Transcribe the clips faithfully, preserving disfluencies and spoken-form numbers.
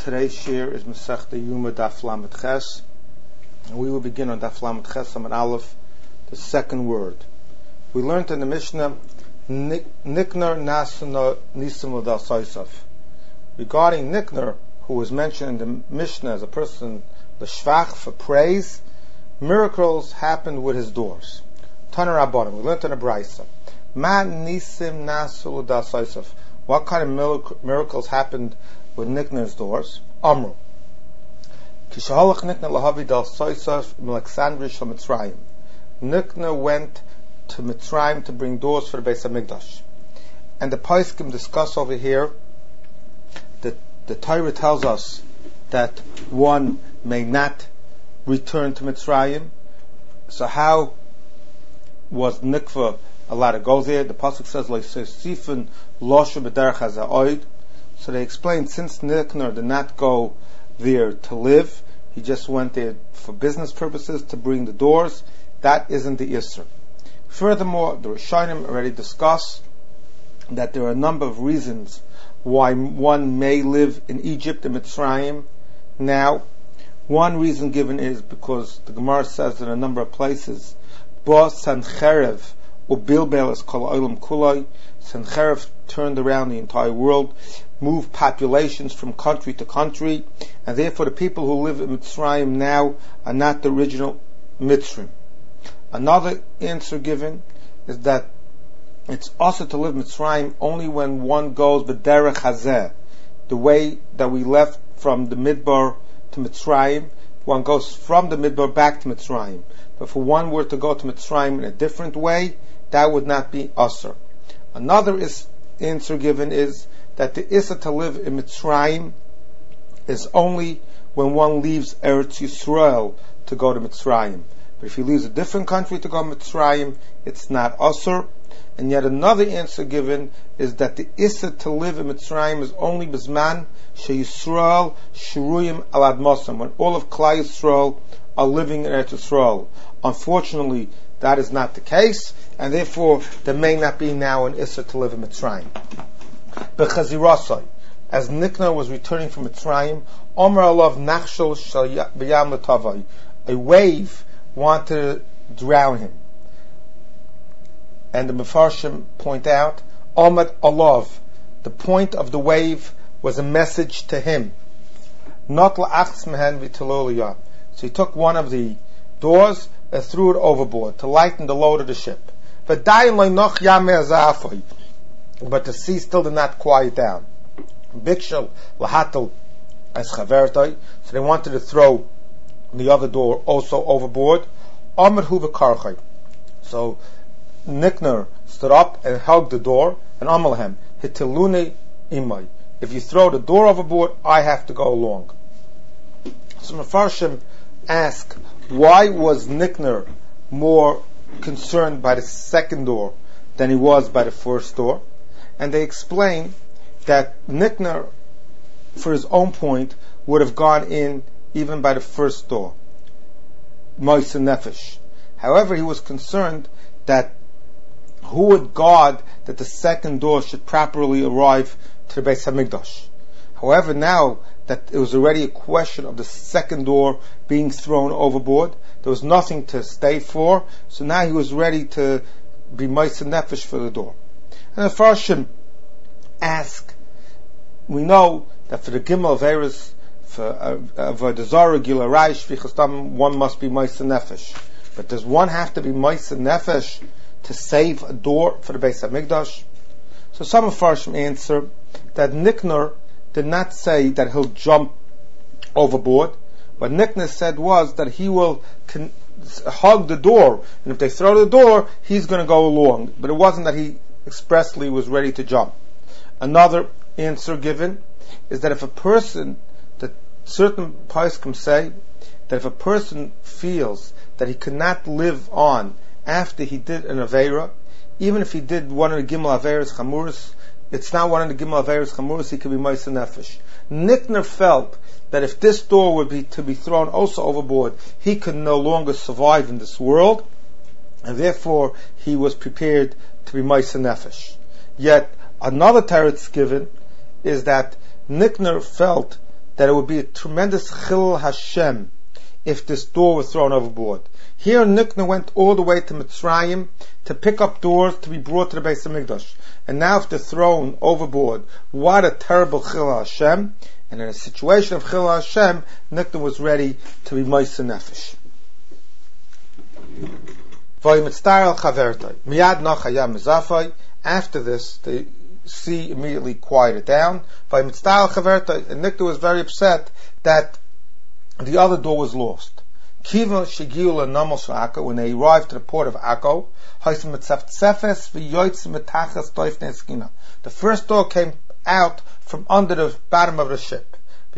Today's shir is Masechta Yuma Daf Lamed Ches, and we will begin on Daf Lamed Ches Amud Aleph, the second word. We learned in the Mishnah Nikner Nasuna Nisim L'Dasoisov. Regarding Nikner, who was mentioned in the Mishnah as a person l'shvach for praise, miracles happened with his doors. Taner Rabbanim, we learned in the Brisa. Ma Nisim Nasu L'Dasoisov. What kind of miracles happened with Nikner's doors? Amru. Kishahalach Nikner lahavi dal soisaf Alexandria shel Mitzrayim. Nikner went to Mitzrayim to bring doors for the Beis Hamikdash. And the Poskim discuss over here that the Torah tells us that one may not return to Mitzrayim. So how was Nikva allowed to go there? The Pasuk says, "Leisifin loshu b'derech haza'oid." So they explained, since Nikner did not go there to live, he just went there for business purposes to bring the doors. That isn't the Isser. Furthermore, the Rishonim already discussed that there are a number of reasons why one may live in Egypt and Mitzrayim now. One reason given is because the Gemara says in a number of places, Bo Sancherev ubilbel es kol olam kulai. Sancherev turned around the entire world, moved populations from country to country, and therefore the people who live in Mitzrayim now are not the original Mitzrayim. Another answer given is that it's also to live Mitzrayim only when one goes b'derech hazeh, the way that we left from the Midbar to Mitzrayim. One goes from the Midbar back to Mitzrayim. But if one were to go to Mitzrayim in a different way, that would not be usher. Another is, answer given is that the Issa to live in Mitzrayim is only when one leaves Eretz Yisrael to go to Mitzrayim. But if he leaves a different country to go to Mitzrayim, it's not Asur. And yet another answer given is that the Issa to live in Mitzrayim is only Bizman She Yisrael Shuruyim Al Admosam, when all of Klal Yisrael are living in Eretz Yisrael. Unfortunately, that is not the case, and therefore there may not be now an Issa to live in Mitzrayim. B'chazirasai, as Nikner was returning from Mitzrayim, Omer Alav Nachshel Shal B'yam L'Tavai, a wave wanted to drown him. And the Mefarshim point out, Omer Alav, the point of the wave was a message to him. Not la'achs mehen v'teloliyah. So he took one of the doors and threw it overboard to lighten the load of the ship. But the sea still did not quiet down. Bikshel lahatel as chavertai. So they wanted to throw the other door also overboard. Amr hu v'karchay. So Nikner stood up and hugged the door, and Amalhem hitilune imay. If you throw the door overboard, I have to go along. So Mefarshim ask, why was Nikner more concerned by the second door than he was by the first door? And they explain that Nikner, for his own point, would have gone in even by the first door, Moise Nefesh. However, he was concerned that who would guard that the second door should properly arrive to the Beis Hamikdash. However, now that it was already a question of the second door being thrown overboard, there was nothing to stay for, so now he was ready to be Moise Nefesh for the door. And the Farshim ask, we know that for the Gimel of Eris, for Avodah Zarah, Gila Raish, Vichastam, one must be Moise Nefesh. But does one have to be Moise Nefesh to save a door for the Beis Hamikdash? So some of Farshim answer that Nikner did not say that he'll jump overboard. What Nikner said was that he will con- hug the door, and if they throw the door, he's going to go along. But it wasn't that he expressly was ready to jump. Another answer given is that if a person, that certain poskim say, that if a person feels that he cannot live on after he did an Aveira, even if he did one of the Gimel Aveiras Chamuris, it's not one of the Gimel Aveiras Chamuris, he could be Moise Nefesh. Nikner felt that if this door would be to be thrown also overboard, he could no longer survive in this world, and therefore he was prepared to be Moise Nefesh. Yet another teretz given is that Nikner felt that it would be a tremendous chil Hashem if this door was thrown overboard. Here Nikna went all the way to Mitzrayim to pick up doors to be brought to the Beis HaMikdash. And now if they're thrown overboard, what a terrible chil Hashem. And in a situation of chil Hashem, Nikna was ready to be Moshe Nefesh. After this, the sea immediately quieted down. And Nikna was very upset that the other door was lost. When they arrived to the port of Akko, the first door came out from under the bottom of the ship.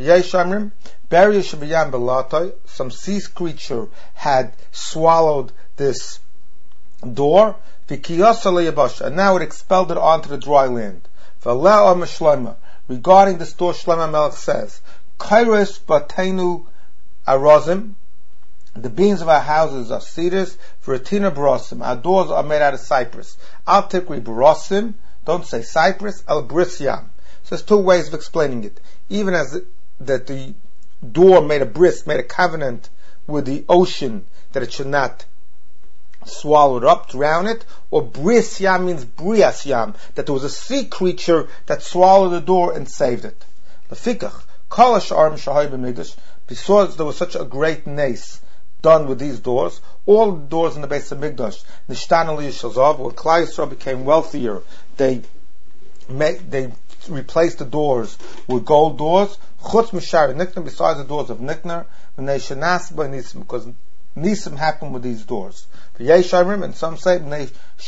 Some sea creature had swallowed this door, and now it expelled it onto the dry land. Regarding this door, Shlomo Melech says, Kairos batenu arozim, the beams of our houses are cedars, v'retina barosim, our doors are made out of cypress. Al tikri barosim, don't say cypress, al brisyam. So there's two ways of explaining it. Even as it, that the door made a bris, made a covenant with the ocean that it should not swallow it up, drown it, or bris yam means brias yam, that there was a sea creature that swallowed the door and saved it. Lefikach, kol ha'sharim shahay b'mikdash, because there was such a great nace done with these doors, all the doors in the Beis HaMikdash, Nishtan Ali Shazav, when Klal Yisrael became wealthier, they made, they replaced the doors with gold doors, Chutz Mishari Nikner, besides the doors of Nikner, when they shenas by Nisim, because Nisim happened with these doors. And some say their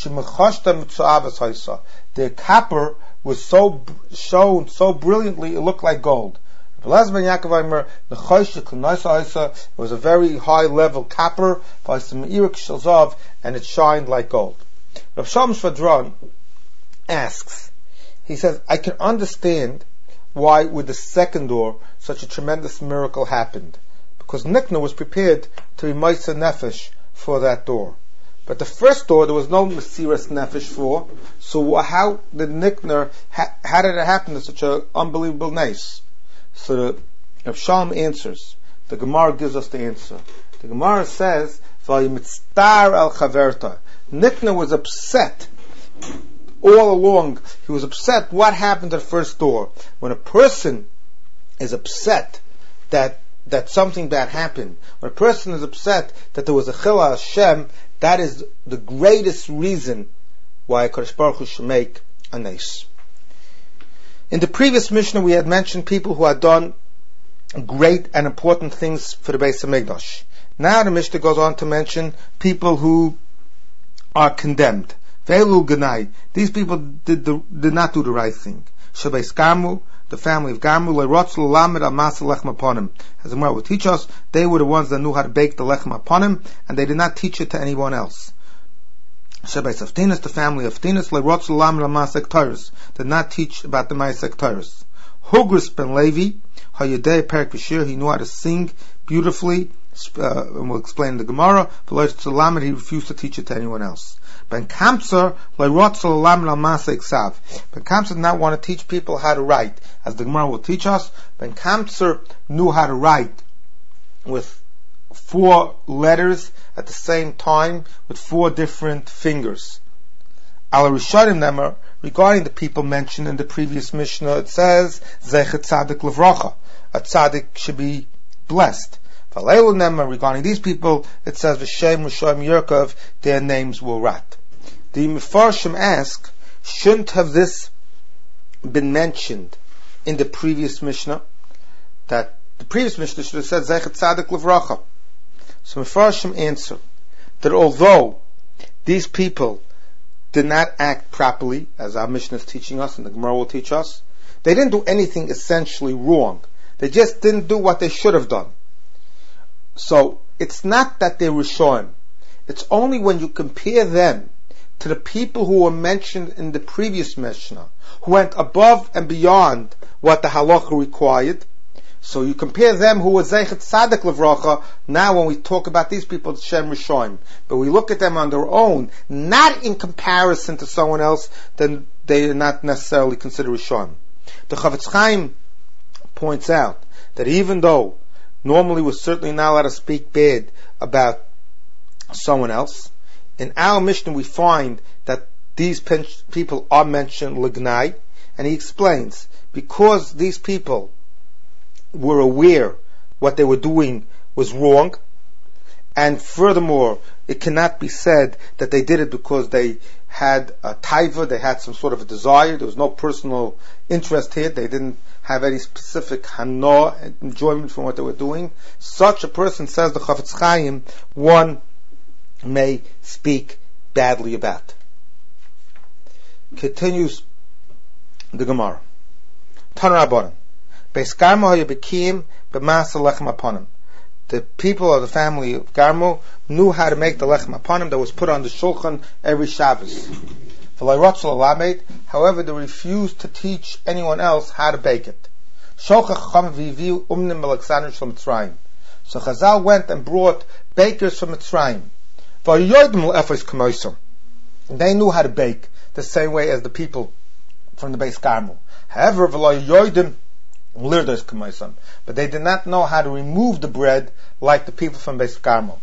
copper was so shown so brilliantly it looked like gold. It was a very high level copper, and it shined like gold. Rav Shalom Shvadron asks, he says, I can understand why with the second door such a tremendous miracle happened, because Nikna was prepared to be Moshe Nefesh for that door. But the first door there was no Mesiras Nefesh for, so how did Nikna, how, how did it happen to such an unbelievable nace? So the Rav Shalom answers, the Gemara gives us the answer. The Gemara says, V'yimitztar al chaverta. Nikna was upset all along. He was upset what happened to the first door. When a person is upset that that something bad happened, when a person is upset that there was a chil Hashem, that is the greatest reason why HaKadosh Baruch Hu should make a nace. In the previous Mishnah we had mentioned people who had done great and important things for the Beis HaMikdash. Now the Mishnah goes on to mention people who are condemned. Ve'elu Ganai. These people did, the, did not do the right thing. Shabeis Garmu, the family of Garmu, Le'rotz L'lamed al Masa Lechem Aponim. As the Gemara will teach us, they were the ones that knew how to bake the Lechem Aponim, and they did not teach it to anyone else. Shabeis Aftinas, the family of Aftinas, Le'rotz L'lamed al Masa Ektaris, did not teach about the Masa Ektaris. Hugris ben Levi, Hayedei Perik V'shir, he knew how to sing beautifully, uh, and we'll explain the Gemara, but he refused to teach it to anyone else. Ben Kamser, Le'rotz L'lamed al Masa Eksav. Ben Kamser did not want to teach people how to write. As the Gemara will teach us, Ben Kamser knew how to write with four letters at the same time, with four different fingers. Al Rishonim Nemer, regarding the people mentioned in the previous Mishnah, it says, Zechet Tzadik Levracha, a Tzadik should be blessed. Valelu Nemer, regarding these people, it says, V'shem Rishonim Yerkov, their names will rot. The Mefarshim ask, shouldn't have this been mentioned in the previous Mishnah? That the previous Mishnah should have said, Zechet Tzadik Levracha. So Mefarshim answer, that although these people did not act properly, as our Mishnah is teaching us and the Gemara will teach us, they didn't do anything essentially wrong. They just didn't do what they should have done. So it's not that they're Rishonim. It's only when you compare them to the people who were mentioned in the previous Mishnah, who went above and beyond what the halacha required. So you compare them who were Zeichet Tzadik Levracha. Now when we talk about these people, it's Shem Rishonim. But we look at them on their own, not in comparison to someone else, then they are not necessarily considered Rishonim. The Chavetz Chaim points out that even though normally we're certainly not allowed to speak bad about someone else, in our Mishnah we find that these pen- people are mentioned l'gnai, and he explains, because these people were aware what they were doing was wrong, and furthermore, it cannot be said that they did it because they had a taiva, they had some sort of a desire, there was no personal interest here, they didn't have any specific hana, enjoyment from what they were doing. Such a person, says the Chafetz Chaim, one may speak badly about. Continues the Gemara. Tanar Rabbanan. Beis Garmo hayabikim b'masa lechem aponim. The people of the family of Garmo knew how to make the lechem aponim that was put on the shulchan every Shabbos. However, they refused to teach anyone else how to bake it. So Chazal went and brought bakers from Mitzrayim. They knew how to bake the same way as the people from the Beis Garmo. However, but they did not know how to remove the bread like the people from Beis Garmo.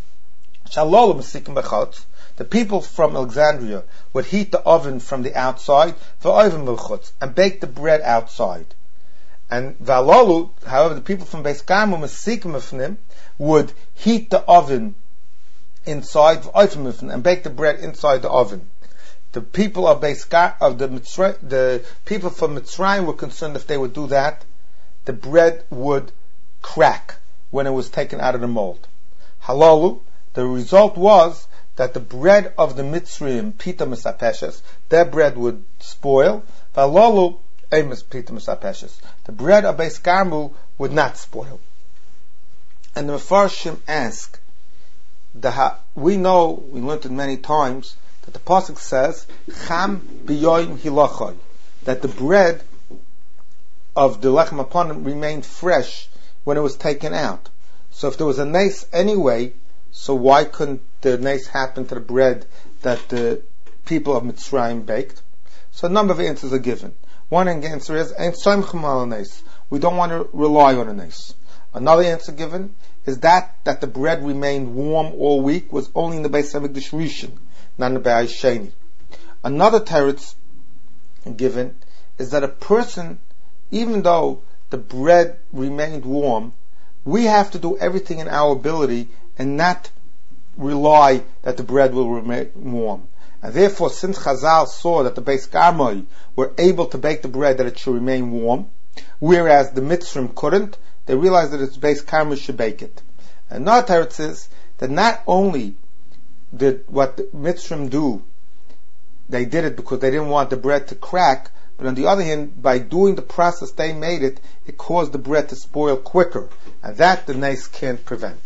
The people from Alexandria would heat the oven from the outside and bake the bread outside. And Valolu, however, the people from Beis Garmo would heat the oven inside and bake the bread inside the oven. The people of Beis Gar, of the Mitzray, the people from Mitzrayim were concerned if they would do that, the bread would crack when it was taken out of the mold. Halalu, the result was that the bread of the Mitzrayim, pita misapeshes, their bread would spoil. Halalu, emes pita misapeshes, the bread of Beis Garmo would not spoil. And the Mefarshim ask, the, we know, we learned it many times, that the pasuk says, Cham biyoyim hilachai, that the bread of the lechem aponim remained fresh when it was taken out. So if there was a nace anyway, so why couldn't the nace happen to the bread that the people of Mitzrayim baked? So a number of answers are given. One answer is, Ein soimchem al nace. We don't want to rely on a nace. Another answer given is that that the bread remained warm all week was only in the Beis Hamikdash Rishon, not in the Beis Sheni. Another teretz given is that a person, even though the bread remained warm, we have to do everything in our ability and not rely that the bread will remain warm. And therefore, since Chazal saw that the Beis Garmo were able to bake the bread that it should remain warm, whereas the Mitzrim couldn't, they realized that its Beis Garmo should bake it. And another teretz is that not only did what the Mitzrim do, they did it because they didn't want the bread to crack, but on the other hand, by doing the process they made it, it caused the bread to spoil quicker. And that the nace can't prevent.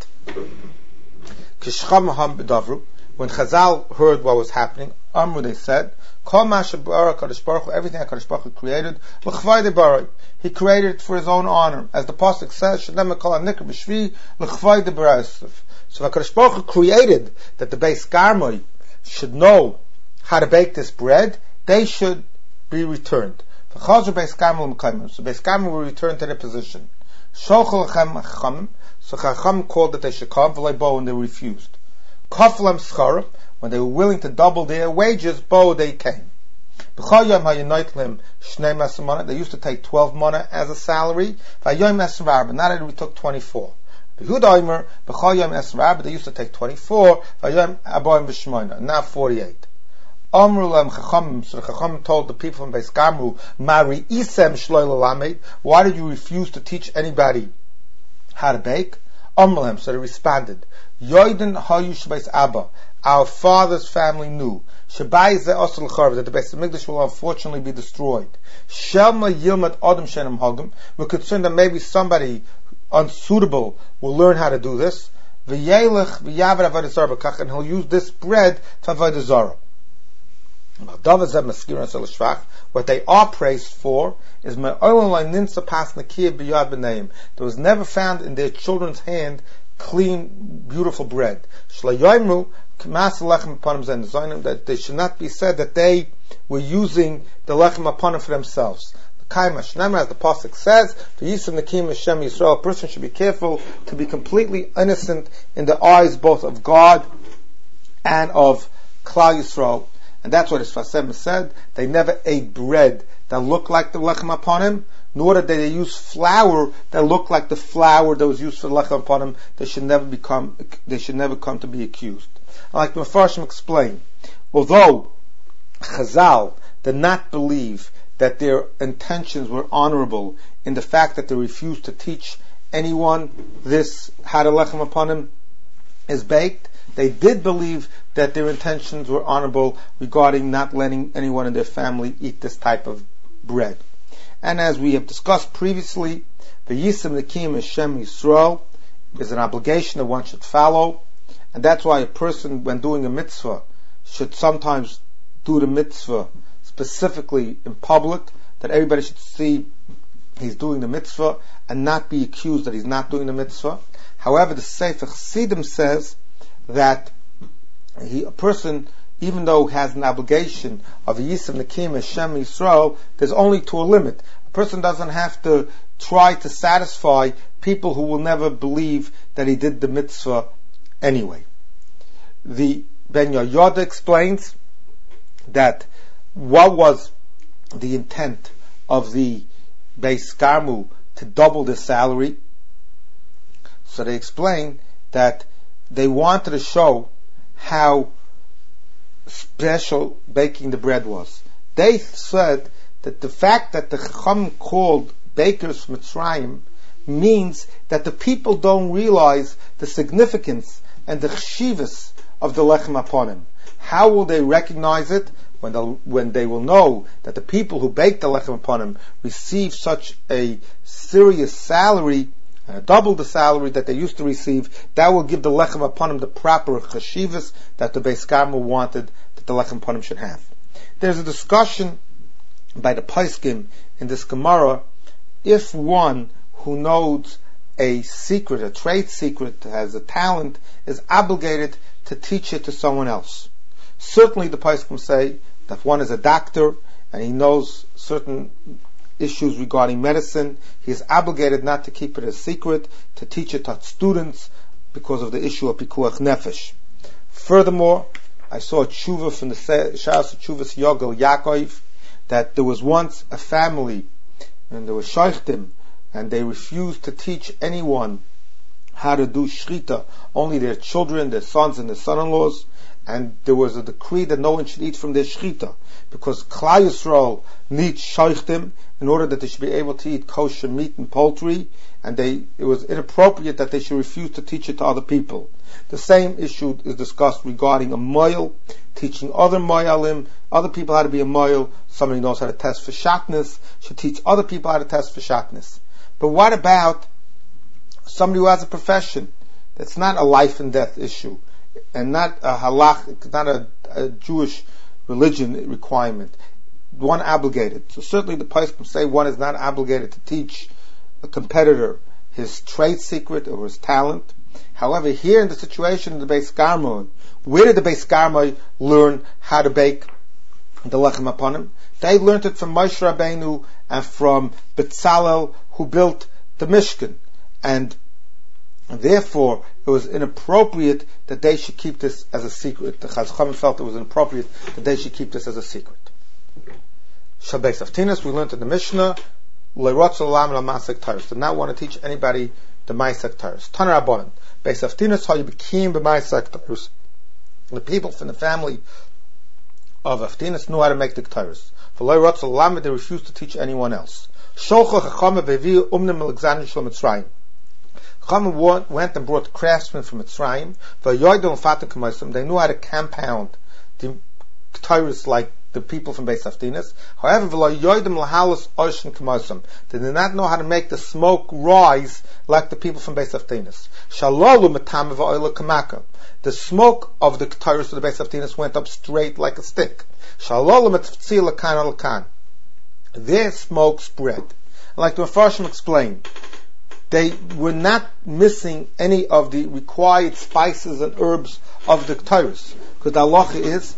When Chazal heard what was happening, Amru, they said, everything HaKadosh Baruch Hu created, He created it for His own honor. As the pasuk says, so HaKadosh Baruch Hu created that the Beis Garmo should know how to bake this bread, they should be returned. So Beis Garmo will return to their position. So Chacham called that they should come, and they refused. When they were willing to double their wages, bo they came. They used to take twelve mana as a salary. Not that we took twenty-four. They used to take twenty-four, not forty-eight. So the Chacham told the people from Beis Garmo, Mari isem shloi l'lamed, why did you refuse to teach anybody how to bake? So they responded, Yoiden hayush beis Abba, our father's family knew, Shabai ze osel charv, that the Beis Hamikdash will unfortunately be destroyed. Shelma yilmat adam shenem hagim, we're concerned that maybe somebody unsuitable will learn how to do this. V'yelech v'yavar avodah zarah b'kach, and he'll use this bread to avodah zarah. What they are praised for is there was never found in their children's hand clean, beautiful bread. That they should not be said that they were using the lechem aponim for themselves. Kaima Shnema, as the pasuk says, to Yisum Nekim Hashem Yisrael, a person should be careful to be completely innocent in the eyes both of God and of Klal Yisrael. And that's what his Fasem said. They never ate bread that looked like the lechem upon him, nor did they use flour that looked like the flour that was used for the lechem upon him. They should never become, they should never come to be accused. Like the Mefarshim explained, although Chazal did not believe that their intentions were honorable in the fact that they refused to teach anyone this, how the lechem upon him is baked, they did believe that their intentions were honorable regarding not letting anyone in their family eat this type of bread. And as we have discussed previously, the Yisum Nekim Hashem Yisrael is an obligation that one should follow, and that's why a person, when doing a mitzvah, should sometimes do the mitzvah specifically in public, that everybody should see he's doing the mitzvah and not be accused that he's not doing the mitzvah. However, the Sefer Chassidim says that he, a person, even though has an obligation of a Yisum Nekim Hashem Yisrael, there's only to a limit. A person doesn't have to try to satisfy people who will never believe that he did the mitzvah anyway. The Ben Yoda explains that what was the intent of the Beis Karmu to double the salary. So they explain that they wanted to show how special baking the bread was. They said that the fact that the Chacham called bakers from Mitzrayim means that the people don't realize the significance and the chshivas of the lechem upon him. How will they recognize it? When, when they will know that the people who bake the lechem upon him receive such a serious salary, uh, double the salary that they used to receive, that will give the lechem upon him the proper chashivas that the Beis Karmu wanted that the lechem upon him should have. There's a discussion by the Poskim in this Gemara, if one who knows a secret, a trade secret, has a talent, is obligated to teach it to someone else. Certainly the Poskim say that one is a doctor and he knows certain issues regarding medicine, he is obligated not to keep it a secret, to teach it to students because of the issue of Pikuach Nefesh. Furthermore, I saw a tshuva from the Shas Tshuvas Yogel Yaakov that there was once a family and there were shaykhtim and they refused to teach anyone how to do shchita, only their children, their sons and their son-in-laws, and there was a decree that no one should eat from their shchita because Klal Yisrael needs shaykhtim in order that they should be able to eat kosher meat and poultry, and they, it was inappropriate that they should refuse to teach it to other people. The same issue is discussed regarding a moil, teaching other moyalim, other people how to be a moil. Somebody knows how to test for shatnez, should teach other people how to test for shatnez. But what about somebody who has a profession that's not a life and death issue, and not a halach, not a, a Jewish religion requirement? One obligated. So certainly the Poskim say one is not obligated to teach a competitor his trade secret or his talent. However, here in the situation in the Beis Karmu, where did the Beis Karmu learn how to bake the lechem upon him? They learned it from Moshe Rabbeinu and from Betzalel, who built the Mishkan, and therefore it was inappropriate that they should keep this as a secret. The Chazal Chachamim felt it was inappropriate that they should keep this as a secret. Shabbeis Aftinas, we learned in the Mishnah, Leirotz Olam Masek Taurus, did not want to teach anybody the Maasek Taurus. Taner Rabbanan, Beis Aftinas, how you became the Maasek Taurus. The people from the family of Aftinas knew how to make the Taurus. For Leirotz Olam, they refused to teach anyone else. Sholcha Chachamim Bevi Umnim Alexander Shel Mitzrayim. Chachamim went and brought craftsmen from Mitzrayim. They knew how to compound the Taurus like the people from Beis Aftinas. However, they did not know how to make the smoke rise like the people from Beis Aftinas. The smoke of the Taurus of the Beis Aftinas went up straight like a stick. Their smoke spread. Like the Mefarshim explained, they were not missing any of the required spices and herbs of the Taurus. because the halacha is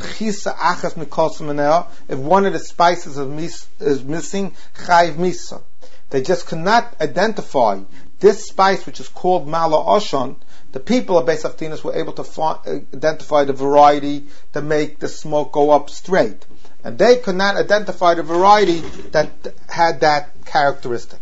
if one of the spices of mis- is missing, chayiv misa. They just cannot identify this spice, which is called mala oshon. The people of Beis Haftinas were able to fa- identify the variety that make the smoke go up straight, and they could not identify the variety that had that characteristic.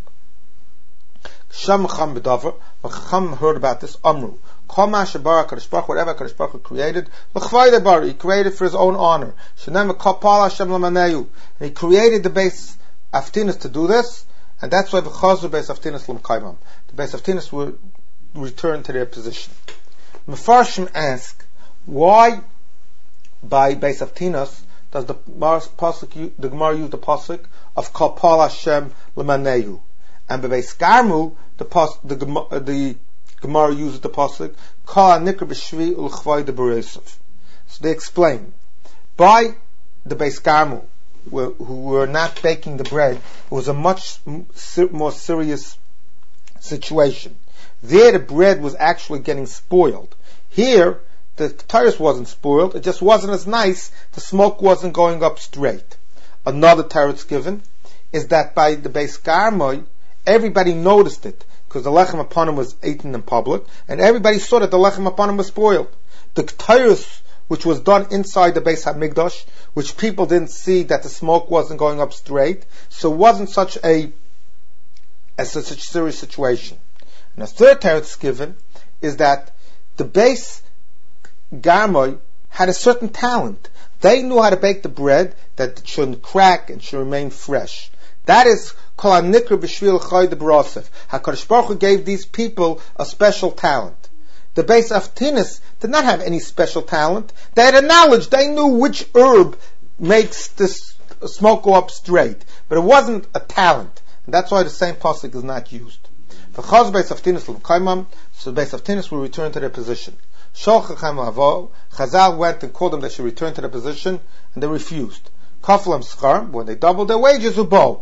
Sham Chacham b'davar, when Chacham heard about this, Amru, Kol ma shebara Kadosh Baruch Hu, whatever Kadosh Baruch Hu created, l'chvayde bar, he created for his own honor. Shenem kapal Hashem l'maneyu, and he created the Beis Haftinas to do this, and that's why the Chazur Beis Haftinas l'mkaimam. The Beis Haftinas will return to their position. Mefarshim ask, why by Beis Haftinas does the pasuk, the Gemara use the pasuk of kapal Hashem l'maneyu? And by Beis Garmu, the pas, the, the Gemara uses the pasuk Ka nikr b'shvi ulchvay de beresav. So they explain by the Beis Garmu, who were not baking the bread, it was a much more serious situation. There, the bread was actually getting spoiled. Here, the teretz wasn't spoiled; it just wasn't as nice. The smoke wasn't going up straight. Another teretz given is that by the Beis Garmu, everybody noticed it, because the lechem upon him was eaten in public, and everybody saw that the lechem upon him was spoiled. The k'tayus, which was done inside the Beis HaMikdash, which people didn't see that the smoke wasn't going up straight, so it wasn't such a, a such a serious situation. And the third teretz given is that the Beis Garmu had a certain talent. They knew how to bake the bread that it shouldn't crack and should remain fresh. That is Kol HaNikr B'Shvil Chai de B'Rosev. HaKadosh Baruch Hu gave these people a special talent. The Beis Haftinas did not have any special talent. They had a knowledge. They knew which herb makes this smoke go up straight. But it wasn't a talent. And that's why the same pasuk is not used. For Chaz Beis Haftinas l'kaimam, so the Beis Haftinas will return to their position. Shol Chacham Avo, Chazal went and called them they should return to their position, and they refused. Kaflam Schar, when they doubled their wages, Ubo.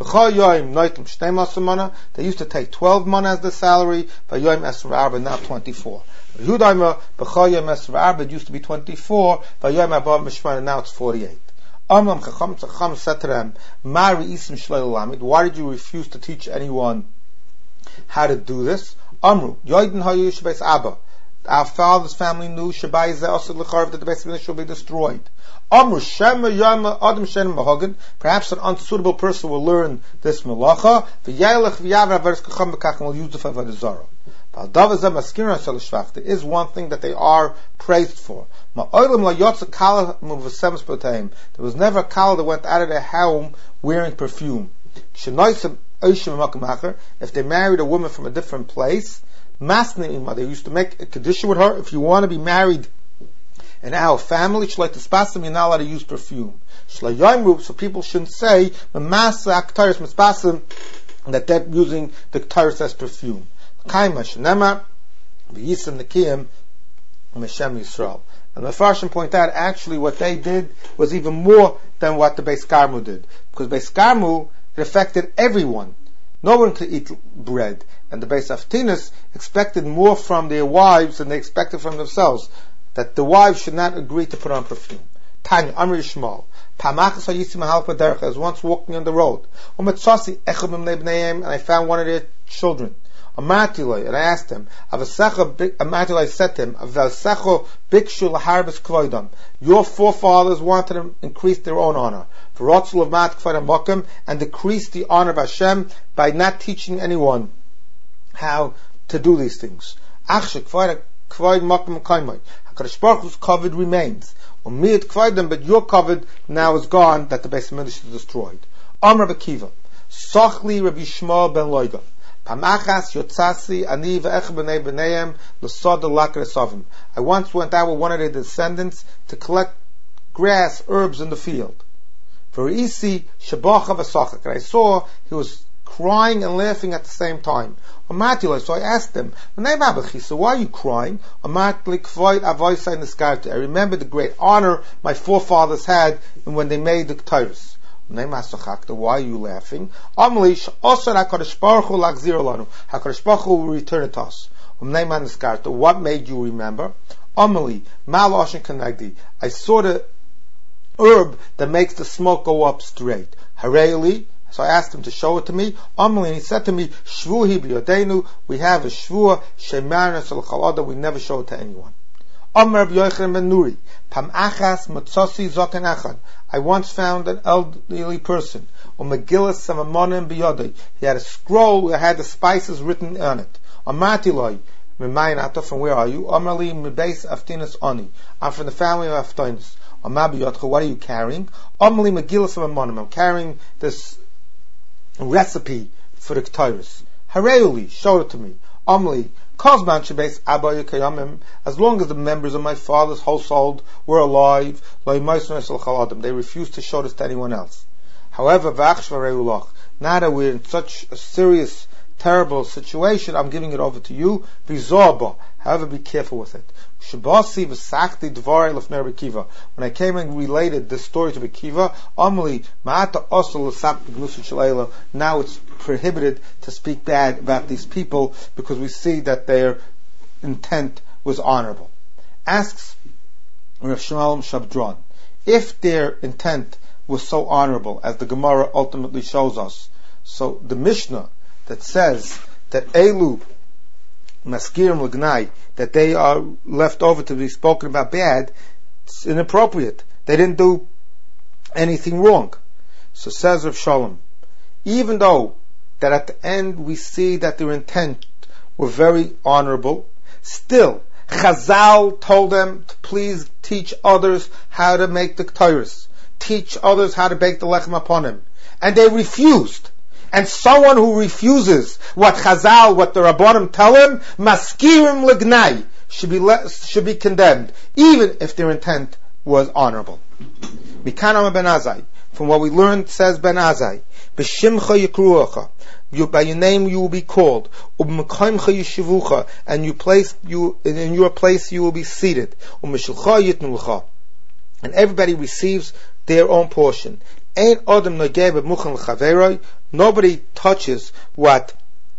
They used to take twelve mana as the salary, but not twenty-four. It used to be twenty-four, but now it's forty-eight. Chacham said to them, why did you refuse to teach anyone how to do this? Amru, our father's family knew that the Beis Hamikdash should be destroyed. Perhaps an unsuitable person will learn this melacha, and will use the avodah zarah. There is one thing that they are praised for. There was never a kala that went out of their home wearing perfume. If they married a woman from a different place, they used to make a condition with her, if you want to be married in our family, you're not allowed to use perfume. So people shouldn't say that they're using the k'taris as perfume. And the Farshim point out, actually what they did was even more than what the Beis Garmu did. Because Beis Garmu, it affected everyone. No one could eat bread. And the Beis Haftinas expected more from their wives than they expected from themselves. That the wives should not agree to put on perfume. Tanya, Amri Shmuel. I was once walking on the road. And I found one of their children. And I asked him, I said to him, your forefathers wanted to increase their own honor, and decrease the honor of Hashem by not teaching anyone how to do these things. HaKadosh Baruch Hu's covered remains. But your covered now is gone, that the Beis Hamikdash is destroyed. Amar Rabbi Akiva, Sochli Rabbi Shmuel ben Loiga. I once went out with one of their descendants to collect grass, herbs in the field. And I saw he was crying and laughing at the same time. So I asked him, why are you crying? I remember the great honor my forefathers had when they made the Ketores. Why are you laughing? HaKadosh Baruch Hu will return it to us. What made you remember? Amali, Mal Oshin Kanagdi. I saw the herb that makes the smoke go up straight. Harayli. So I asked him to show it to me. Amali, and he said to me, Shvuhi b'yodenu, we have a shvua, shemarna shel chalada, we never show it to anyone. Amar b'yoichem ben Nuri, pam achas matzosi zoken achad. I once found an elderly person, or Megillas samamonim b'yodei. He had a scroll that had the spices written on it. Amarti loy, Mimayin Ato, from where are you? Amarli mibeis aftinas oni. I'm from the family of Aftinus. Amar b'yodcha, what are you carrying? Amarli Megillas samamonim. I'm carrying this recipe for the Ketores. Hareuli, show it to me. Amli, Kozman Shebes Abba Yekayamim, as long as the members of my father's household were alive, they refused to show this to anyone else. However, now that we're in such a serious, terrible situation, I'm giving it over to you. However, be careful with it. When I came and related this story to Bekiva, now it's prohibited to speak bad about these people because we see that their intent was honorable. Asks Rav Shalom Shabdron, if their intent was so honorable as the Gemara ultimately shows us, so the Mishnah that says that Elu Maskirim L'gnai, that they are left over to be spoken about bad, it's inappropriate. They didn't do anything wrong. So says Rav Shalom, even though that at the end we see that their intent were very honorable, still Chazal told them to please teach others how to make the Ketores, teach others how to bake the lechem upon him, and they refused. And someone who refuses what Chazal, what the Rabbanim tell him, maskirim l'gnai, should be le- should be condemned, even if their intent was honorable. Mikanam ben Azai, from what we learned, says Ben Azai, b'shimcha yikruacha, you, by your name you will be called, u'b'mekayimcha yishivucha, and you place you in your place you will be seated, u'meshulcha yitnulcha, and everybody receives their own portion. Ein adam nogeh b'muchan l'chaveroi, nobody touches what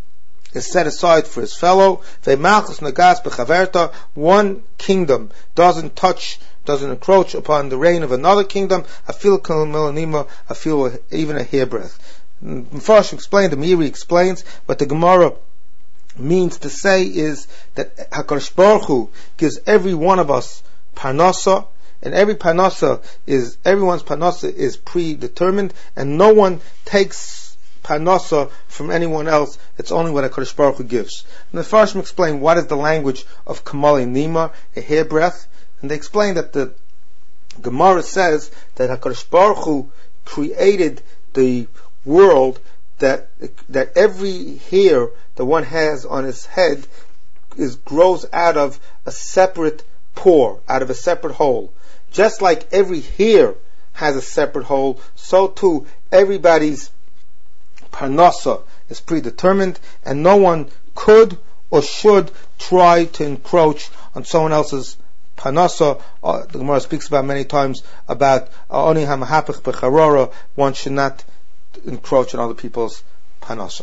is set aside for his fellow. Ve'malchus nagas b'chaverta, one kingdom doesn't touch, doesn't encroach upon the reign of another kingdom. Afil kol melanima, afil even a hairbreadth. Mepharshim explained, the Meiri explains, what the Gemara means to say is that HaKadosh Baruch Hu gives every one of us parnasa, and every parnasa is, everyone's parnasa is predetermined, and no one takes parnasa from anyone else. It's only what HaKadosh Baruch Hu gives. And the Mepharshim explain what is the language of Kamali Nima, a hairbreadth, and they explain that the Gemara says that HaKadosh Baruch Hu created the world, that that every hair that one has on his head is grows out of a separate pore, out of a separate hole. Just like every hair has a separate hole, so too everybody's parnasa is predetermined, and no one could or should try to encroach on someone else's parnasa. Uh, the Gemara speaks about many times about oni hamahapich becharora. One should not encroach on other people's parnasa.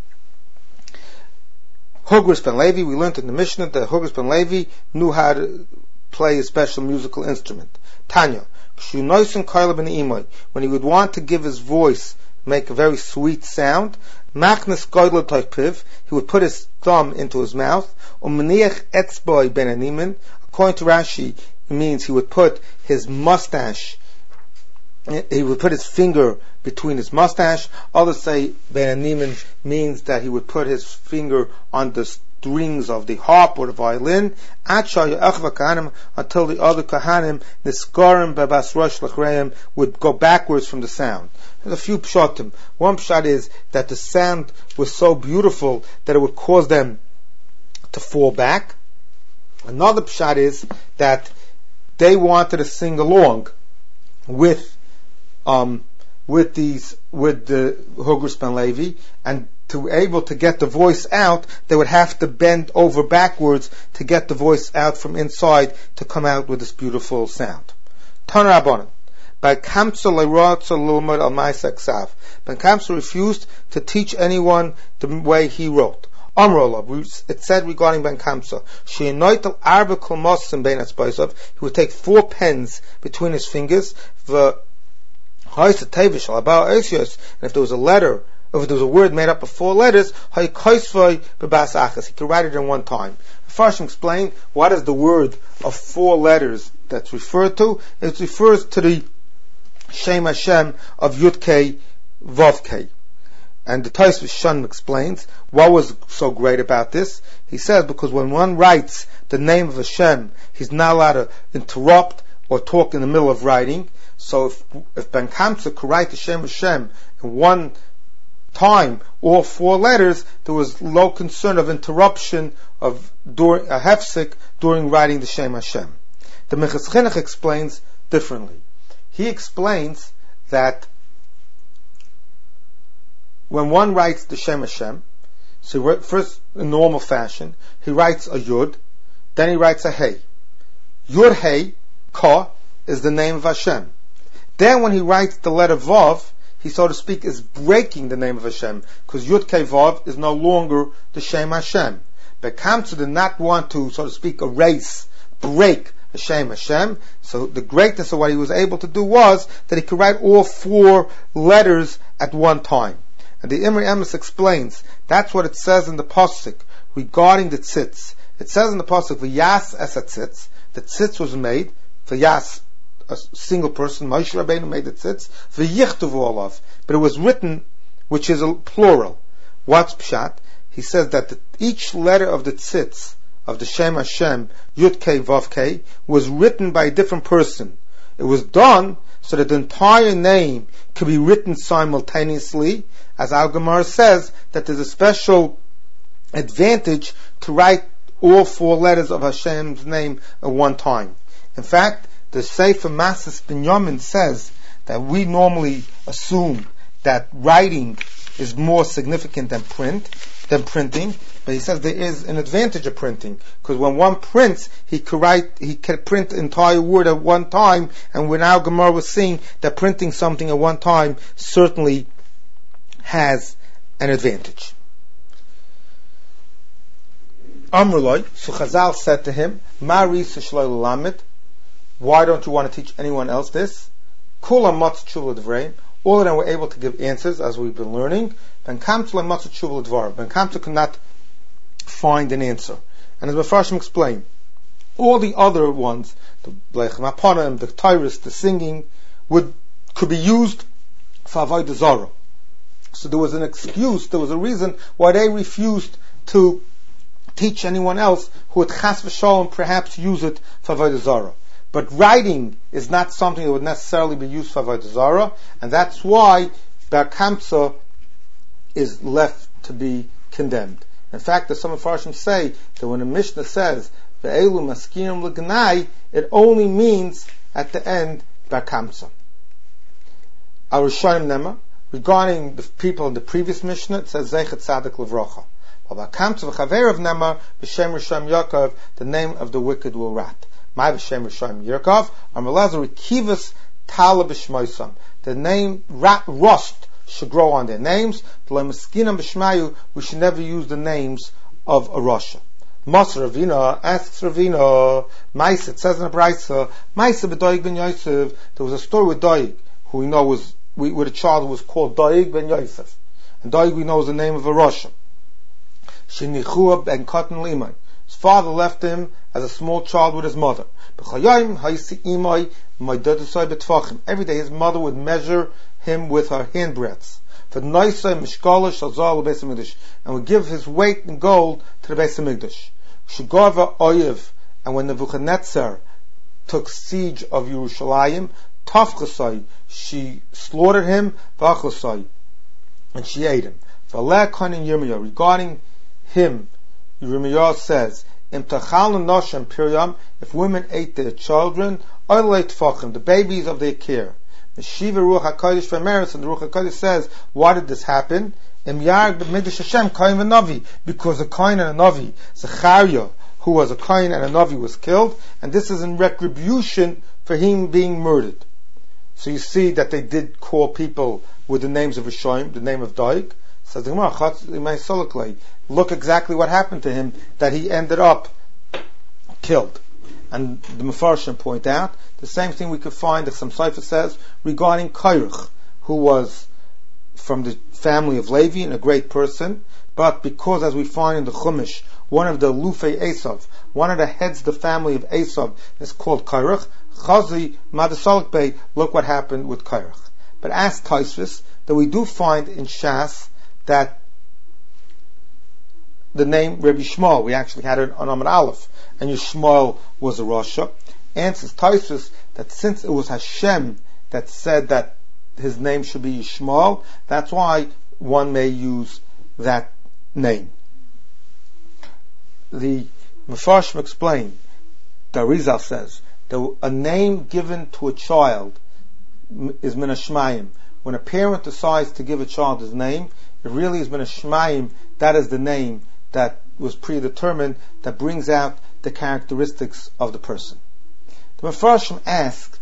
Hugris ben Levi, we learned in the Mishnah that Hugris ben Levi knew how to play a special musical instrument. Tanya, when he would want to give his voice, make a very sweet sound, machnes goydel toipiv, he would put his thumb into his mouth, umniach etzboi ben animin, according to Rashi, it means he would put his mustache, he would put his finger between his mustache. Others say Ben Animin means that he would put his finger on the strings of the harp or the violin, until the other kahanim, niskarim babas rosh lachreim, would go backwards from the sound. There's a few pshatim. One pshat is that the sound was so beautiful that it would cause them to fall back. Another pshat is that they wanted to sing along with Um, with these, with the Hugris ben Levi, and to be able to get the voice out, they would have to bend over backwards to get the voice out from inside to come out with this beautiful sound. Tan Rabbanan, Ben Kamsa le'ratza l'ilmod al ma'aseh ksav. Ben Kamsa refused to teach anyone the way he wrote. Amrullah, it said regarding Ben Kamsa, she'inoitel arba kolmosim bein atzbaisav, he would take four pens between his fingers, the ha'isa tevish al-abao eisios, and if there was a letter, if there was a word made up of four letters, ha'ikoisvoi bebas achas, he could write it in one time. Farshim explained, what is the word of four letters that's referred to? It refers to the Shem Hashem of Yud Kei Vav Kei. And the Tosfos Shon explains what was so great about this. He says because when one writes the name of Hashem, he's not allowed to interrupt or talk in the middle of writing. So if, if Ben Kamsa could write the Shem Hashem in one time, all four letters, there was no concern of interruption of during a hefsek during writing the Shem Hashem. The Minchas Chinuch explains differently. He explains that when one writes the Shem Hashem, so he, first in normal fashion, he writes a Yud, then he writes a Hey. Yud Hey, Ka, is the name of Hashem. Then when he writes the letter Vav, he, so to speak, is breaking the name of Hashem, because Yud Kei Vav is no longer the Shem Hashem. But Kamsa did not want to, so to speak, erase, break Hashem Hashem. So the greatness of what he was able to do was that he could write all four letters at one time. And the Imri Emes explains, that's what it says in the Pasuk regarding the tzitz. It says in the Pasuk, V'yas es tzitz, the tzitz was made, V'yas, a single person, Moshe Rabbeinu made the tzitz, V'yichtuvu olav, but it was written, which is a plural. What's pshat? He says that the, each letter of the tzitz, of the Shem Hashem, Yud Kei Vav Kei, was written by a different person. It was done so that the entire name could be written simultaneously, as Al Gemara says that there's a special advantage to write all four letters of Hashem's name at one time. In fact, the Sefer Masas Binyamin says that we normally assume that writing is more significant than print, than printing, but he says there is an advantage of printing, because when one prints, he could write, he can print the entire word at one time, and when Al Gemara was saying that printing something at one time certainly has an advantage. Amrullah, so Chazal said to him, Mari Sishloil Lamed, why don't you want to teach anyone else this? Kula Matz Tshuva D'Vreim, all of them were able to give answers as we've been learning. Ben Kamsa Matz Tshuva D'Var, Ben Kamsa could not find an answer. And as Mefarshim explained, all the other ones, the Blechem Aponim, the Tyrus, the singing, would could be used for Avodah Zarah. So there was an excuse, there was a reason why they refused to teach anyone else who would chas v'sholom perhaps use it for Avodah Zarah. But writing is not something that would necessarily be used for Avodah Zarah, and that's why Bar Kamsa is left to be condemned. In fact, as some Mefarshim say that when the Mishnah says ve'elu maskirim l'gnai, it only means at the end Bar Kamsa. Our Rishonim Nema, regarding the people in the previous Mishnah, it says Zeichet Tzadik Levrocha. Bar Kamsa v'chaver of Nema b'shem Rishon Yaakov, the name of the wicked will rot. My b'shem Rishon Yaakov, Amalazar Kivas Tala b'shmoisam. The name rat, rust should grow on their names. We should never use the names of a Rasha. Mas Ravina asks Ravina, Mais, it says in the Braisa, Mais b'Doig ben Yosef. There was a story with Doig, who we know was with a child who was called Doig ben Yosef, and Doig we know is the name of a Rasha. Shenichua ben Katan Limai. His father left him as a small child with his mother. Every day his mother would measure him with her handbreadths. And would give his weight in gold to the Beis Hamikdash. And when Nebuchadnezzar took siege of Yerushalayim, she slaughtered him, and she ate him. Regarding him, Yirmiyah says, if women ate their children, the babies of their care. And the Ruach HaKodesh says, why did this happen? Because a Kohen and a Navi, Zechariah, who was a Kohen and a Navi, was killed, and this is in retribution for him being murdered. So you see that they did call people with the names of Rishonim, the name of Doig. Says the Gemara, look exactly what happened to him, that he ended up killed. And the Mefarshim point out the same thing we could find, that some Seifer says, regarding Kairach, who was from the family of Levi and a great person, but because, as we find in the Chumash, one of the Lufei Esav, one of the heads of the family of Esav is called Kairach, Chazi Madasalik Bey, look what happened with Kairach. But as Taisvis, that we do find in Shas that the name Rabbi Shmuel, we actually had it on Amud Aleph, and Yishmael was a Rasha. Answers Taisvis that since it was Hashem that said that his name should be Yishmael, that's why one may use that name. The Mefarshim explain, the Arizal says, that a name given to a child is min hashmayim. When a parent decides to give a child his name, it really is min hashmayim. That is the name that was predetermined, that brings out the characteristics of the person. The Mefarshim ask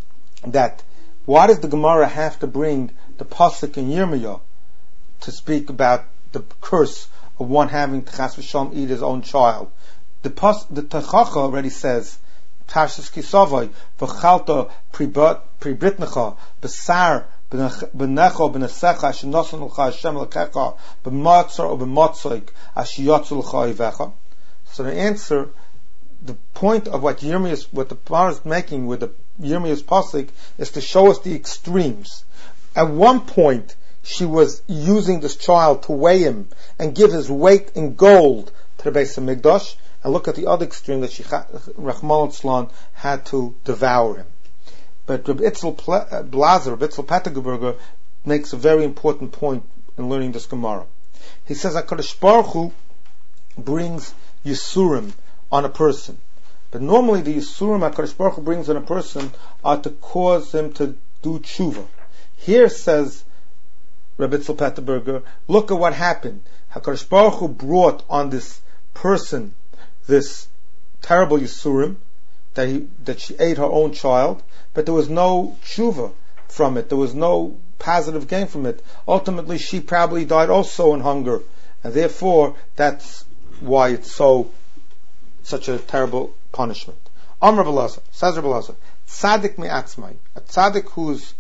that why does the Gemara have to bring the pasuk in Yirmiyah to speak about the curse of one having to chas v'shalom eat his own child? The pas, the Techacha already says, Tarshis Kisavai v'chalta pribritnecha b'sar b'necha b'nesecha shenosan l'cha Hashem l'kecha b'matzar or b'matzoik ashiyotzu l'cha ivecha. So the answer, the point of what Yirmiyah, what the Gemara is making with the Yirmiyah's pasuk, is to show us the extremes. At one point, she was using this child to weigh him and give his weight in gold to the Beis HaMikdash. And look at the other extreme, that she, Rachmana litzlan, had to devour him. But Reb Itzel Blazer, Reb Itzel Pettigerberger, makes a very important point in learning this Gemara. He says HaKadosh Baruch Hu brings Yisurim on a person. But normally the Yisurim HaKadosh Baruch Hu brings on a person are to cause him to do tshuva. Here says Reb Itzel Pettigerberger, look at what happened. HaKadosh Baruch Hu brought on this person this terrible Yisurim, that he, that she ate her own child, but there was no tshuva from it. There was no positive gain from it. Ultimately, she probably died also in hunger, and therefore that's why it's so such a terrible punishment. Amr B'Lazar, says Rabbi Elazar, tzaddik mi'atzmai, a tzaddik who's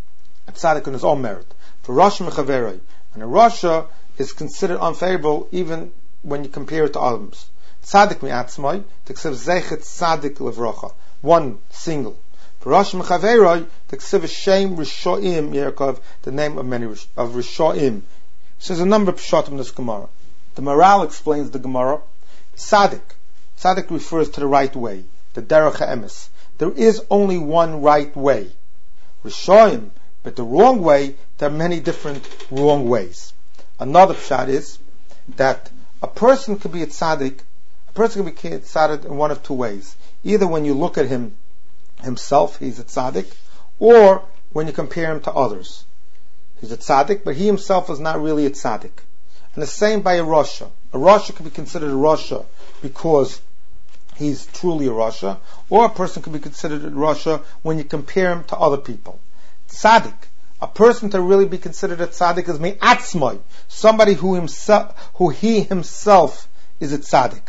a tzaddik on his own merit, for Rasha mechaverei, and a Rasha is considered unfavorable even when you compare it to others. Tzaddik mi'atzmai, t'ksiv zeichet tzaddik levrocha, one single. For Rasha mechaverei, t'ksiv shem rishoim Yerkov, the name of many of rishoim. So there's a number of pshatim in this Gemara. The Maral explains the Gemara. Tzaddik, tzaddik refers to the right way, the derech ha'emes. There is only one right way. Rishoim, but the wrong way, there are many different wrong ways. Another pshat is that a person could be a tzaddik, a person can be a tzaddik in one of two ways. Either when you look at him himself, he's a tzaddik, or when you compare him to others. He's a tzaddik, but he himself is not really a tzaddik. And the same by a Rasha. A Rasha could be considered a Rasha because he's truly a Rasha, or a person could be considered a Rasha when you compare him to other people. Tzaddik, a person to really be considered a tzaddik is me'atzmai, somebody who himself, who he himself is a tzaddik.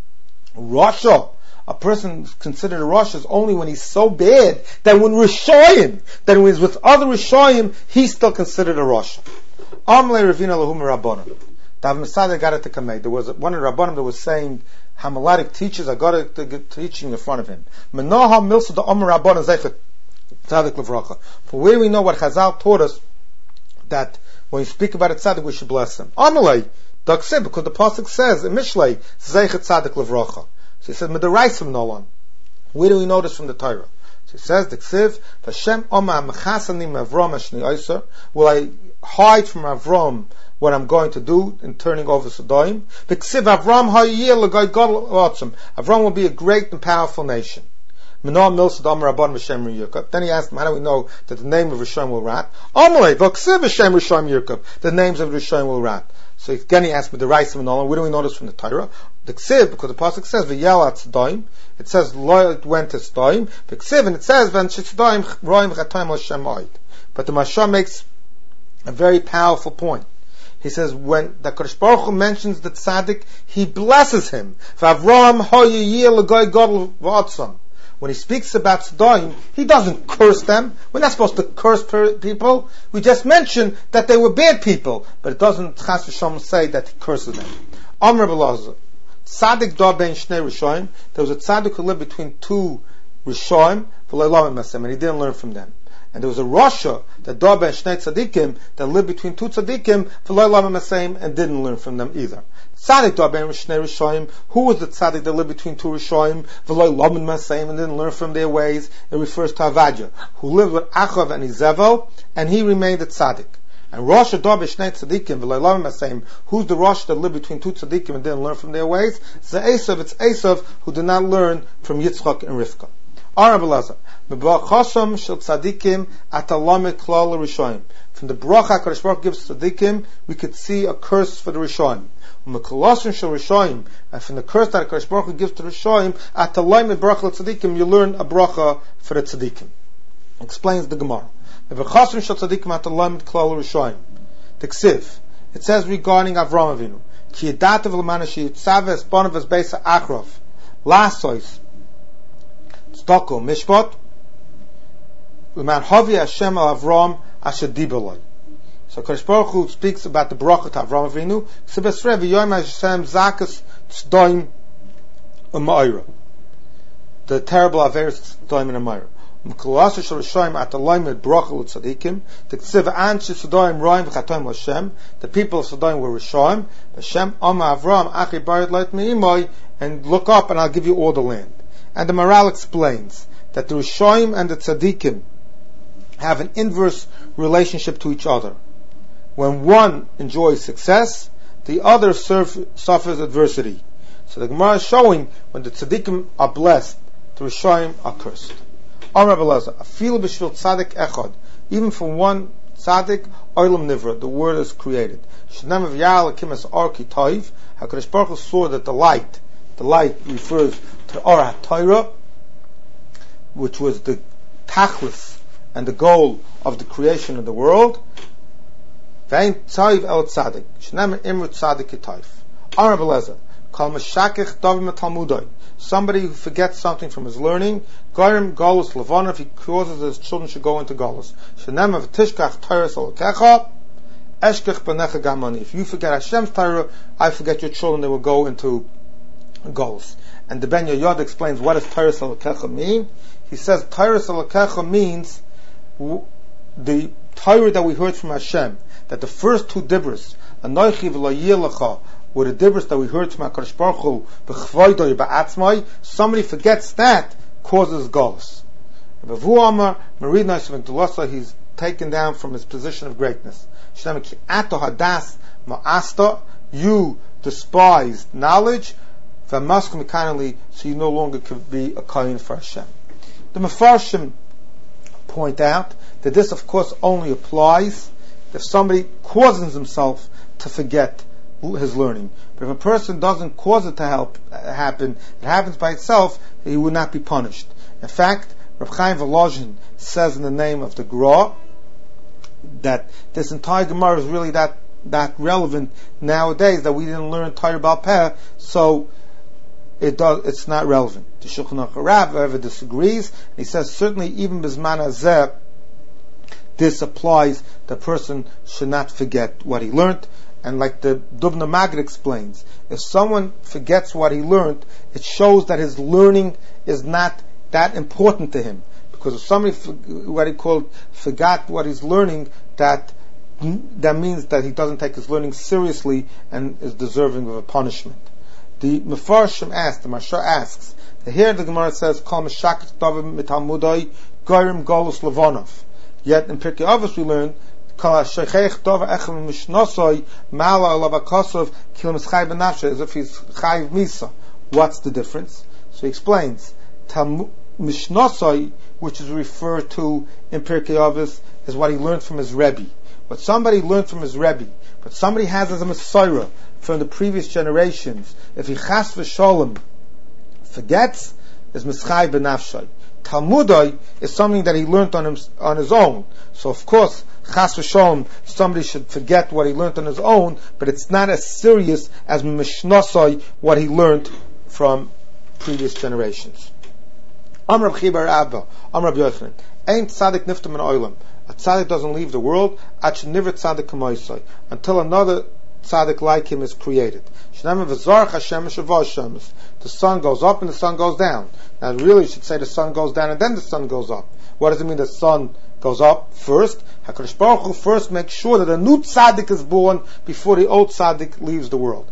Rasha, a person considered a Rasha is only when he's so bad that when Rishoyim, that when he's with other Rishoyim, he's still considered a Rasha. Amle Ravina Lahum Rabbanim. Dav Masada got it to come. There was one of the Rabbanim that was saying, Hamalatic teachers, I got it to get teaching in front of him. Menaha Milsa the Amr Rabbanim Zeichet Tzaddik Levracha. For where we know what Chazal taught us, that when you speak about a tzaddik, we should bless him. Amalei, Dakseh, because the pasuk says in Mishlei, Zeichet Tzaddik Levracha. So he says, Medaraisim Nolan. Where do we know this from the Torah? So he says, Daksiv, Vashem Oma Mechasanim Avram Ashni Oyser. Will I hide from Avram what I'm going to do in turning over Sodom? Daksiv Avram Hayir L'Gai Gadol Otzim. Avram will be a great and powerful nation. Then he asked him, how do we know that the name of Rishon will rot? The names of Rishon will rot. So again he asked me the Raisim and all, where do we know this from the Torah? The Ksiv, because the Pasuk says, V'yel at Sdoim, it says, Lo it went to Sdoim, the Ksiv, and it says, V'en Sdoim roim chatoim l'Shem oid. But the Mashah makes a very powerful point. He says when the Kadosh Baruch Hu mentions the tzaddik, he blesses him. V'Avram hoyiyeh l'goy gadol v'atzam. When he speaks about Sodom, he doesn't curse them. We're not supposed to curse people. We just mention that they were bad people, but it doesn't Chas v'Shalom say that he curses them. Amr B'Lazar, tzaddik da ben shnei rishoyim. There was a tzaddik who lived between two rishoyim, and he didn't learn from them. And there was a Rasha that da ben shnei tzaddikim that lived between two tzaddikim, and didn't learn from them either. Tzaddik da ben shnei rishoyim. Who was the tzaddik that lived between two rishoyim, and didn't learn from their ways? It refers to Avadya, who lived with Achav and Izevel, and he remained a tzaddik. And Rasha da ben shnei tzaddikim, who's the Rasha that lived between two tzaddikim and didn't learn from their ways? It's Esav, it's Esav who did not learn from Yitzchak and Rivka. From the bracha HaKadosh Baruch Hu gives tzaddikim, we could see a curse for the Rishoyim. And from the curse that HaKadosh Baruch Hu gives to the Rishoyim, you learn a bracha for the tzaddikim. Explains the Gemara. The Ksiv. It says regarding Avram Avinu, Ki yedatav l'mana sheyitzav esponav es beisa achrov, lasois, Stoko Mishpat L'man Havi Hashem al Avram Asher Dibaloi. So Kadosh Baruch Hu speaks about the bracha to Avram Avinu. Sebesre v'yoyim Hashem zakas tzdoim u'ma'ira. The terrible averes tzdoim and u'ma'ira. M'kolasa shel Rishoyim at aloyim et bracha l'tzadikim. T'ksiv an she'tzdoim roim v'chatoim l'Hashem. The people of Sodom were Rishoyim. Hashem Oma Avram Achi barid leit me'imoy. And look up and I'll give you all the land. And the Maral explains that the Rishoyim and the Tzaddikim have an inverse relationship to each other. When one enjoys success, the other surf, suffers adversity. So the Gemara is showing when the Tzaddikim are blessed, the Rishoyim are cursed. Amar B'Lazar, Afilu b'shvil tzaddik echad, even for one tzaddik, oilam nivra, the word is created. Shnam of Ya'al Akimas Arki Toiv, HaKadosh Baruch Hu saw that the light, the light refers to Or HaTorah, which was the tachlis and the goal of the creation of the world. Vein tzayiv el tzadik, shnemer imru tzadik yitayv. Amar B'Lezer, kol meshakich davim talmudai. Somebody who forgets something from his learning, goyim galus levanav, he causes his children should go into galus. Shnemer v'tishkach Torah salakecha, eshkech b'necha gamani. If you forget Hashem's Torah, I forget your children, they will go into galus. And the Ben Yoyad explains what does Torah Salakecha mean. He says Torah Salakecha means w- the Torah that we heard from Hashem, that the first two dibros, Anochi v'lo were the dibros that we heard from HaKadosh Baruch Hu, b'chvoidoi ba'atzmai. Somebody forgets that, causes galus. V'vu Amar, Marid Naisv Gdulasa, he's taken down from his position of greatness. Shnei ki ato hadas ma'asta, you despised knowledge, so you no longer could be a kohen for Hashem. The Mefarshim point out that this, of course, only applies if somebody causes himself to forget his learning. But if a person doesn't cause it to help uh, happen, it happens by itself, he would not be punished. In fact, Reb Chaim Volozhin says in the name of the Gra that this entire Gemara is really that that relevant nowadays, that we didn't learn Torah Baal Peh, so It does. It's not relevant. The Shulchan Aruch Rav, however, disagrees. He says certainly even Bizman Hazeh, this applies. The person should not forget what he learned. And like the Dubna Magid explains, if someone forgets what he learned, it shows that his learning is not that important to him. Because if somebody, what he called, forgot what he's learning, that that means that he doesn't take his learning seriously and is deserving of a punishment. The Mefarshim asks, the Mashar asks, that here the Gemara says, Kol Meshakach Davim Mitalmudai Goyim Golus Levonov. Yet in Pirkei Avos we learn, Kol Sheichech Dava Echem Mishnosoi Mala Alavakosov Kil Mischai Benafshe, as if he's Chayiv Misa. What's the difference? So he explains, Mishnosoi, which is referred to in Pirkei Avos, is what he learned from his Rebbe. What somebody learned from his Rebbe, but somebody has as a Messiah from the previous generations, if he chas v'sholem forgets, is mischai benafshay. Talmudai is something that he learned on him, on his own. So of course, chas v'sholom, somebody should forget what he learned on his own, but it's not as serious as mishnasai, what he learned from previous generations. Amr Reb Chibar Abba, Amr Reb Yochanan, Ein tzaddik niftam in oilam. A tzaddik doesn't leave the world, at sheniver tzaddik kamoisai, until another tzaddik like him is created. Shnei v'zarach hashemesh v'ashemesh. The sun goes up and the sun goes down. Now really you should say the sun goes down and then the sun goes up. What does it mean the sun goes up first? HaKadosh Baruch Hu first makes sure that a new tzaddik is born before the old tzaddik leaves the world.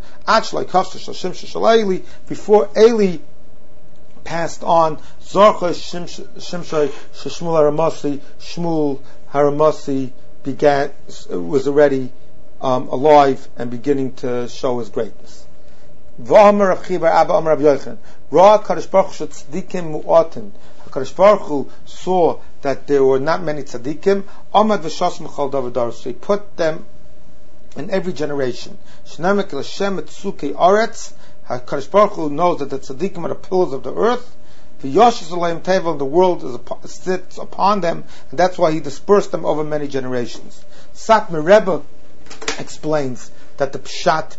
Before Eli passed on, Zorcha Shimshai Shmuel Haramasi, Shmuel Haramasi began, was already um, alive and beginning to show his greatness. V'amar Reb Chibar Abba Amar Reb Yochanan, Ra HaKadosh Baruch Hu tzadikim mu'atin. HaKadosh Baruch Hu saw that there were not many tzadikim. Amad v'shas mechal davadar. So he put them in every generation. Shnemek l'shem etzukei aretz. HaKadosh Baruch Hu knows that the tzadikim are the pillars of the earth. V'yoshes alayim tevel, the world is upon, sits upon them, and that's why he dispersed them over many generations. Satmar Rebbe explains that the pshat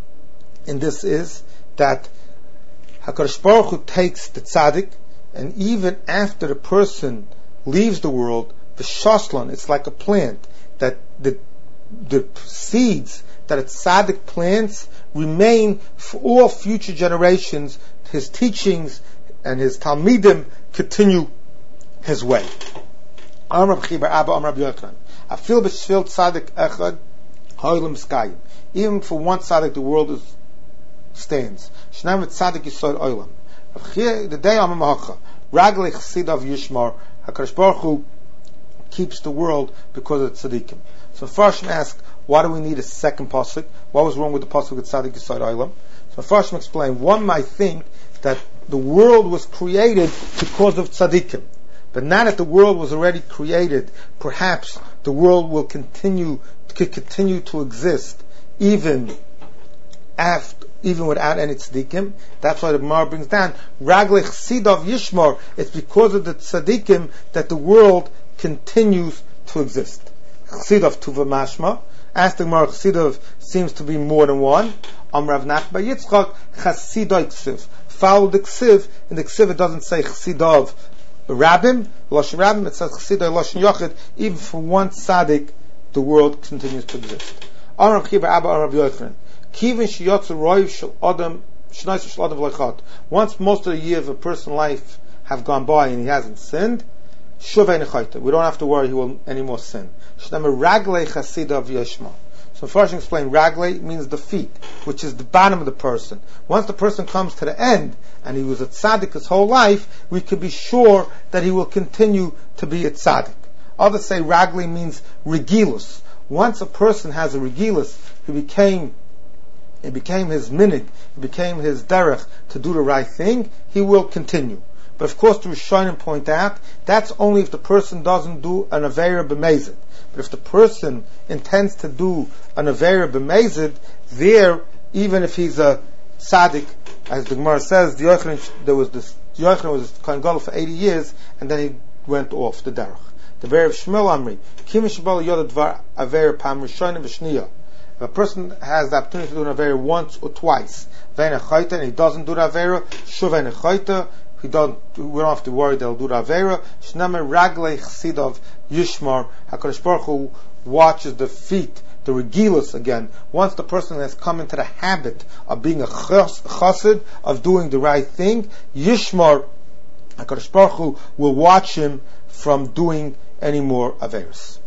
in this is that HaKadosh Baruch Hu takes the tzaddik, and even after the person leaves the world, the shaslan, it's like a plant, that the the seeds that a tzaddik plants remain for all future generations. His teachings and his talmidim continue his way. Amar Reb Chibar Abba Amar Reb Yochanan, Afil b'shvil tzaddik echad ha'olam skayim. Even for one tzaddik, the world is stands. Shnei tzaddik yisod olam. The day Amar Mahacha, Raglei Chasidav Yishmar, HaKadosh Baruch Hu keeps the world because of the tzaddikim. So Farshim ask, why do we need a second pasuk? What was wrong with the pasuk with tzaddik yisod olam? So Farshim explained, one might think that the world was created because of tzaddikim, but now that the world was already created, perhaps the world will continue could continue to exist even after, even without any tzaddikim. That's why the Gemara brings down Raglei Chasidav Yishmar. It's because of the tzaddikim that the world continues to exist. Chasidav Tuva Mashma. As the Gemara, Chasidav seems to be more than one. Am Rav Nachman Yitzchak Chasidai Ksiv. Follow the Ksiv. In the Ksiv it doesn't say Chasidav Rabbim, Loshen Rabbim. It says Chasidav Loshen Yochid. Even for one tzaddik, the world continues to exist. Am Rav Chibar Abba Am Rav Yochanan. Once most of the year of a person's life have gone by and he hasn't sinned, we don't have to worry he will anymore sin. So first explain, Raglei means the feet, which is the bottom of the person. Once the person comes to the end and he was a tzaddik his whole life, we can be sure that he will continue to be a tzaddik. Others say Raglei means regilus. Once a person has a regilus, he became It became his minig, it became his derech to do the right thing, he will continue. But of course the Rishonim point out, that's only if the person doesn't do an Aveira b'mezid. But if the person intends to do an Aveira b'mezid, there, even if he's a tzaddik, as the Gemara says, the Yochanan, there was this, the Yochanan was Kohen Gadol for eighty years, and then he went off the derech. The Be'er of Shmuel Amri, Kim Shabal Yod Dvar Aveira Pam Rishonim V'Shniya. If a person has the opportunity to do an Avera once or twice, and he doesn't do the Avera, Shuv he don't, we don't have to worry they'll do the Avera. Shnei Raglei Chasidav Yishmar, HaKadosh Baruch Hu watches the feet, the regilus again. Once the person has come into the habit of being a chassid, of doing the right thing, Yishmar, HaKadosh Baruch Hu will watch him from doing any more Averas.